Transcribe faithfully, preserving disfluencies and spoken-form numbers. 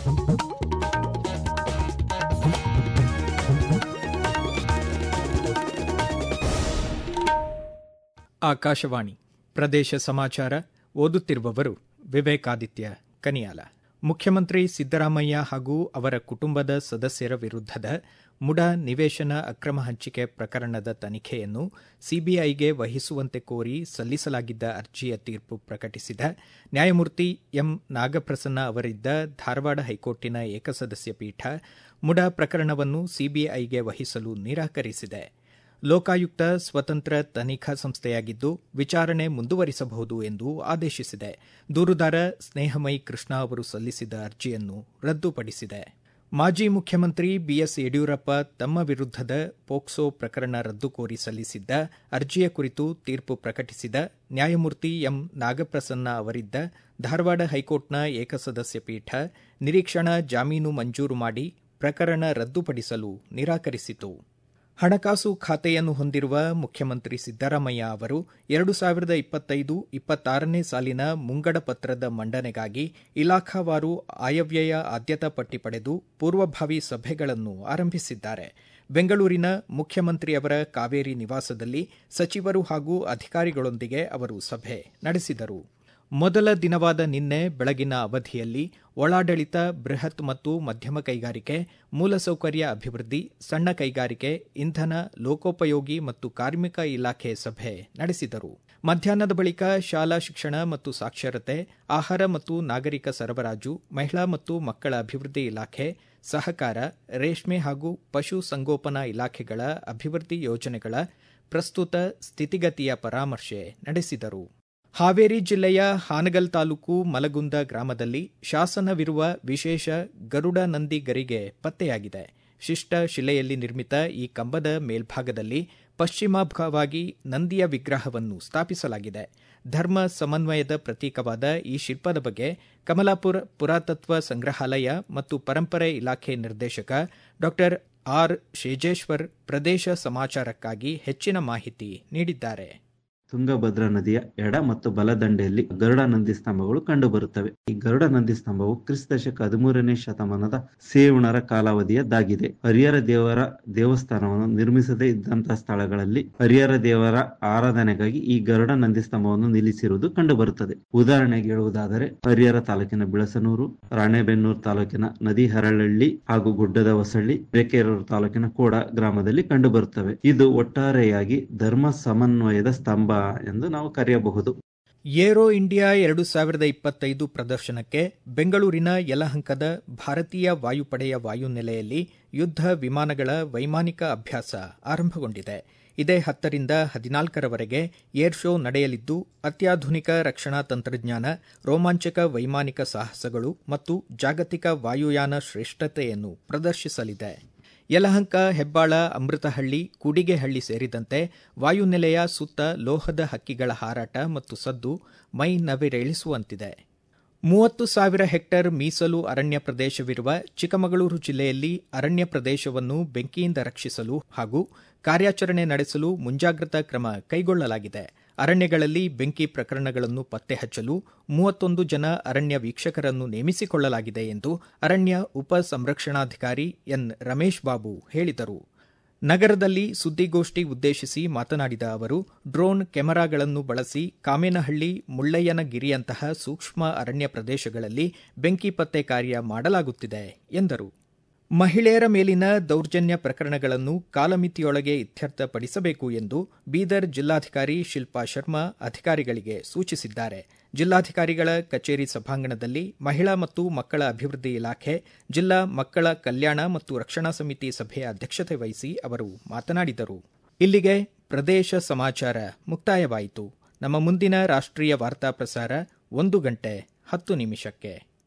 ಆಕಾಶವಾಣಿ ಪ್ರದೇಶ ಸಮಾಚಾರ ಓದುತ್ತಿರುವವರು ವಿವೇಕಾದಿತ್ಯ ಕನಿಯಾಲ. ಮುಖ್ಯಮಂತ್ರಿ ಸಿದ್ದರಾಮಯ್ಯ ಹಾಗೂ ಅವರ ಕುಟುಂಬದ ಸದಸ್ಯರ ವಿರುದ್ಧದ ಮುಡಾ ನಿವೇಶನ ಅಕ್ರಮ ಹಂಚಿಕೆ ಪ್ರಕರಣದ ತನಿಖೆಯನ್ನು ಸಿಬಿಐಗೆ ವಹಿಸುವಂತೆ ಕೋರಿ ಸಲ್ಲಿಸಲಾಗಿದ್ದ ಅರ್ಜಿಯ ತೀರ್ಪು ಪ್ರಕಟಿಸಿದ ನ್ಯಾಯಮೂರ್ತಿ ಎಂ ನಾಗಪ್ರಸನ್ನ ಅವರಿದ್ದ ಧಾರವಾಡ ಹೈಕೋರ್ಟಿನ ಏಕಸದಸ್ಯ ಪೀಠ ಮುಡಾ ಪ್ರಕರಣವನ್ನು ಸಿಬಿಐಗೆ ವಹಿಸಲು ನಿರಾಕರಿಸಿದೆ. ಲೋಕಾಯುಕ್ತ ಸ್ವತಂತ್ರ ತನಿಖಾ ಸಂಸ್ಥೆಯಾಗಿದ್ದು ವಿಚಾರಣೆ ಮುಂದುವರಿಸಬಹುದು ಎಂದು ಆದೇಶಿಸಿದೆ. ದೂರುದಾರ ಸ್ನೇಹಮಯಿ ಕೃಷ್ಣ ಅವರು ಸಲ್ಲಿಸಿದ ಅರ್ಜಿಯನ್ನು ರದ್ದುಪಡಿಸಿದೆ. ಮಾಜಿ ಮುಖ್ಯಮಂತ್ರಿ ಬಿಎಸ್ ಯಡಿಯೂರಪ್ಪ ತಮ್ಮ ವಿರುದ್ಧದ ಪೋಕ್ಸೋ ಪ್ರಕರಣ ರದ್ದು ಕೋರಿ ಸಲ್ಲಿಸಿದ್ದ ಅರ್ಜಿಯ ಕುರಿತು ತೀರ್ಪು ಪ್ರಕಟಿಸಿದ ನ್ಯಾಯಮೂರ್ತಿ ಎಂ ನಾಗಪ್ರಸನ್ನ ಅವರಿದ್ದ ಧಾರವಾಡ ಹೈಕೋರ್ಟ್ನ ಏಕಸದಸ್ಯ ಪೀಠ ನಿರೀಕ್ಷಣಾ ಜಾಮೀನು ಮಂಜೂರು ಮಾಡಿ ಪ್ರಕರಣ ರದ್ದುಪಡಿಸಲು ನಿರಾಕರಿಸಿತು. ಹಣಕಾಸು ಖಾತೆಯನ್ನು ಹೊಂದಿರುವ ಮುಖ್ಯಮಂತ್ರಿ ಸಿದ್ದರಾಮಯ್ಯ ಅವರು ಎರಡು ಸಾವಿರದ ಇಪ್ಪತ್ತೈದು ಇಪ್ಪತ್ತಾರನೇ ಸಾಲಿನ ಮುಂಗಡ ಪತ್ರದ ಮಂಡನೆಗಾಗಿ ಇಲಾಖಾವಾರು ಆಯವ್ಯಯ ಆದ್ಯತಾ ಪಟ್ಟಿ ಪಡೆದು ಪೂರ್ವಭಾವಿ ಸಭೆಗಳನ್ನು ಆರಂಭಿಸಿದ್ದಾರೆ. ಬೆಂಗಳೂರಿನ ಮುಖ್ಯಮಂತ್ರಿಯವರ ಕಾವೇರಿ ನಿವಾಸದಲ್ಲಿ ಸಚಿವರು ಹಾಗೂ ಅಧಿಕಾರಿಗಳೊಂದಿಗೆ ಅವರು ಸಭೆ ನಡೆಸಿದರು. ಮೊದಲ ದಿನವಾದ ನಿನ್ನೆ ಬೆಳಗಿನ ಅವಧಿಯಲ್ಲಿ ಒಳಾಡಳಿತ, ಬೃಹತ್ ಮತ್ತು ಮಧ್ಯಮ ಕೈಗಾರಿಕೆ, ಮೂಲಸೌಕರ್ಯ ಅಭಿವೃದ್ಧಿ, ಸಣ್ಣ ಕೈಗಾರಿಕೆ, ಇಂಧನ, ಲೋಕೋಪಯೋಗಿ ಮತ್ತು ಕಾರ್ಮಿಕ ಇಲಾಖೆ ಸಭೆ ನಡೆಸಿದರು. ಮಧ್ಯಾಹ್ನದ ಬಳಿಕ ಶಾಲಾ ಶಿಕ್ಷಣ ಮತ್ತು ಸಾಕ್ಷರತೆ, ಆಹಾರ ಮತ್ತು ನಾಗರಿಕ ಸರಬರಾಜು, ಮಹಿಳಾ ಮತ್ತು ಮಕ್ಕಳ ಅಭಿವೃದ್ಧಿ ಇಲಾಖೆ, ಸಹಕಾರ, ರೇಷ್ಮೆ ಹಾಗೂ ಪಶು ಸಂಗೋಪನಾ ಇಲಾಖೆಗಳ ಅಭಿವೃದ್ಧಿ ಯೋಜನೆಗಳ ಪ್ರಸ್ತುತ ಸ್ಥಿತಿಗತಿಯ ಪರಾಮರ್ಶೆ ನಡೆಸಿದರು. ಹಾವೇರಿ ಜಿಲ್ಲೆಯ ಹಾನಗಲ್ ತಾಲೂಕು ಮಲಗುಂದ ಗ್ರಾಮದಲ್ಲಿ ಶಾಸನವಿರುವ ವಿಶೇಷ ಗರುಡ ನಂದಿ ಗರಿಗೆ ಪತ್ತೆಯಾಗಿದೆ. ಶಿಷ್ಟ ಶಿಲೆಯಲ್ಲಿ ನಿರ್ಮಿತ ಈ ಕಂಬದ ಮೇಲ್ಭಾಗದಲ್ಲಿ ಪಶ್ಚಿಮಾಭಿಮುಖವಾಗಿ ನಂದಿಯ ವಿಗ್ರಹವನ್ನು ಸ್ಥಾಪಿಸಲಾಗಿದೆ. ಧರ್ಮ ಸಮನ್ವಯದ ಪ್ರತೀಕವಾದ ಈ ಶಿಲ್ಪದ ಬಗ್ಗೆ ಕಮಲಾಪುರ ಪುರಾತತ್ವ ಸಂಗ್ರಹಾಲಯ ಮತ್ತು ಪರಂಪರೆ ಇಲಾಖೆ ನಿರ್ದೇಶಕ ಡಾ ಆರ್ ಶೇಜೇಶ್ವರ್ ಪ್ರದೇಶ ಸಮಾಚಾರಕ್ಕಾಗಿ ಹೆಚ್ಚಿನ ಮಾಹಿತಿ ನೀಡಿದ್ದಾರೆ. ತುಂಗಭದ್ರಾ ನದಿಯ ಎಡ ಮತ್ತು ಬಲದಂಡೆಯಲ್ಲಿ ಗರುಡ ನಂದಿ ಸ್ತಂಭಗಳು ಕಂಡುಬರುತ್ತವೆ. ಈ ಗರುಡ ನಂದಿ ಸ್ತಂಭವು ಕ್ರಿಸ್ತ ಶಕ ಹದಿಮೂರನೇ ಶತಮಾನದ ಸೇವಣರ ಕಾಲಾವಧಿಯದ್ದಾಗಿದೆ. ಹರಿಹರ ದೇವರ ದೇವಸ್ಥಾನವನ್ನು ನಿರ್ಮಿಸದೇ ಇದ್ದಂತಹ ಸ್ಥಳಗಳಲ್ಲಿ ಹರಿಹರ ದೇವರ ಆರಾಧನೆಗಾಗಿ ಈ ಗರುಡ ನಂದಿ ಸ್ತಂಭವನ್ನು ನಿಲ್ಲಿಸಿರುವುದು ಕಂಡುಬರುತ್ತದೆ. ಉದಾಹರಣೆಗೆ ಹೇಳುವುದಾದರೆ ಹರಿಹರ ತಾಲೂಕಿನ ಬಿಳಸನೂರು, ರಾಣೆಬೆನ್ನೂರು ತಾಲೂಕಿನ ನದಿಹರಳಹಳ್ಳಿ ಹಾಗೂ ಗುಡ್ಡದ ಹೊಸಳ್ಳಿ, ಬೇಕೇರೂರು ತಾಲೂಕಿನ ಕೋಡ ಗ್ರಾಮದಲ್ಲಿ ಕಂಡುಬರುತ್ತವೆ. ಇದು ಒಟ್ಟಾರೆಯಾಗಿ ಧರ್ಮ ಸಮನ್ವಯದ ಸ್ತಂಭ ಎಂದು ನಾವು ಕರೆಯಬಹುದು. ಏರೋ ಇಂಡಿಯಾ ಎರಡು ಸಾವಿರದ ಇಪ್ಪತ್ತೈದು ಪ್ರದರ್ಶನಕ್ಕೆ ಬೆಂಗಳೂರಿನ ಯಲಹಂಕದ ಭಾರತೀಯ ವಾಯುಪಡೆಯ ವಾಯುನೆಲೆಯಲ್ಲಿ ಯುದ್ಧ ವಿಮಾನಗಳ ವೈಮಾನಿಕ ಅಭ್ಯಾಸ ಆರಂಭಗೊಂಡಿದೆ. ಇದೇ ಹತ್ತರಿಂದ ಹದಿನಾಲ್ಕರವರೆಗೆ ಏರ್ ಶೋ ನಡೆಯಲಿದ್ದು ಅತ್ಯಾಧುನಿಕ ರಕ್ಷಣಾ ತಂತ್ರಜ್ಞಾನ, ರೋಮಾಂಚಕ ವೈಮಾನಿಕ ಸಾಹಸಗಳು ಮತ್ತು ಜಾಗತಿಕ ವಾಯುಯಾನ ಶ್ರೇಷ್ಠತೆಯನ್ನು ಪ್ರದರ್ಶಿಸಲಿದೆ. ಯಲಹಂಕ, ಹೆಬ್ಬಾಳ, ಅಮೃತಹಳ್ಳಿ, ಕೂಡಿಗೆಹಳ್ಳಿ ಸೇರಿದಂತೆ ವಾಯುನೆಲೆಯ ಸುತ್ತ ಲೋಹದ ಹಕ್ಕಿಗಳ ಹಾರಾಟ ಮತ್ತು ಸದ್ದು ಮೈ ನವಿರೇಳಿಸುವಂತಿದೆ. ಮೂವತ್ತು ಸಾವಿರ ಹೆಕ್ಟೇರ್ ಮೀಸಲು ಅರಣ್ಯ ಪ್ರದೇಶವಿರುವ ಚಿಕ್ಕಮಗಳೂರು ಜಿಲ್ಲೆಯಲ್ಲಿ ಅರಣ್ಯ ಪ್ರದೇಶವನ್ನು ಬೆಂಕಿಯಿಂದ ರಕ್ಷಿಸಲು ಹಾಗೂ ಕಾರ್ಯಾಚರಣೆ ನಡೆಸಲು ಮುಂಜಾಗ್ರತಾ ಕ್ರಮ ಕೈಗೊಳ್ಳಲಾಗಿದೆ. ಅರಣ್ಯಗಳಲ್ಲಿ ಬೆಂಕಿ ಪ್ರಕರಣಗಳನ್ನು ಪತ್ತೆ ಹಚ್ಚಲು ಮೂವತ್ತೊಂದು ಜನ ಅರಣ್ಯ ವೀಕ್ಷಕರನ್ನು ನೇಮಿಸಿಕೊಳ್ಳಲಾಗಿದೆ ಎಂದು ಅರಣ್ಯ ಉಪ ಸಂರಕ್ಷಣಾಧಿಕಾರಿ ಎನ್ ರಮೇಶ್ ಬಾಬು ಹೇಳಿದರು. ನಗರದಲ್ಲಿ ಸುದ್ದಿಗೋಷ್ಠಿ ಉದ್ದೇಶಿಸಿ ಮಾತನಾಡಿದ ಅವರು, ಡ್ರೋನ್ ಕೆಮೆರಾಗಳನ್ನು ಬಳಸಿ ಕಾಮೇನಹಳ್ಳಿ, ಮುಳ್ಳಯ್ಯನಗಿರಿಯಂತಹ ಸೂಕ್ಷ್ಮ ಅರಣ್ಯ ಪ್ರದೇಶಗಳಲ್ಲಿ ಬೆಂಕಿ ಪತ್ತೆ ಕಾರ್ಯ ಮಾಡಲಾಗುತ್ತಿದೆ ಎಂದರು. ಮಹಿಳೆಯರ ಮೇಲಿನ ದೌರ್ಜನ್ಯ ಪ್ರಕರಣಗಳನ್ನು ಕಾಲಮಿತಿಯೊಳಗೆ ಇತ್ಯರ್ಥಪಡಿಸಬೇಕು ಎಂದು ಬೀದರ್ ಜಿಲ್ಲಾಧಿಕಾರಿ ಶಿಲ್ಪಾ ಶರ್ಮಾ ಅಧಿಕಾರಿಗಳಿಗೆ ಸೂಚಿಸಿದ್ದಾರೆ. ಜಿಲ್ಲಾಧಿಕಾರಿಗಳ ಕಚೇರಿ ಸಭಾಂಗಣದಲ್ಲಿ ಮಹಿಳಾ ಮತ್ತು ಮಕ್ಕಳ ಅಭಿವೃದ್ಧಿ ಇಲಾಖೆ, ಜಿಲ್ಲಾ ಮಕ್ಕಳ ಕಲ್ಯಾಣ ಮತ್ತು ರಕ್ಷಣಾ ಸಮಿತಿ ಸಭೆಯ ಅಧ್ಯಕ್ಷತೆ ವಹಿಸಿ ಅವರು ಮಾತನಾಡಿದರು. ಇಲ್ಲಿಗೆ ಪ್ರದೇಶ ಸಮಾಚಾರ ಮುಕ್ತಾಯವಾಯಿತು. ನಮ್ಮ ಮುಂದಿನ ರಾಷ್ಟ್ರೀಯ ವಾರ್ತಾ ಪ್ರಸಾರ ಒಂದು ಗಂಟೆ ಹತ್ತು ನಿಮಿಷಕ್ಕೆ.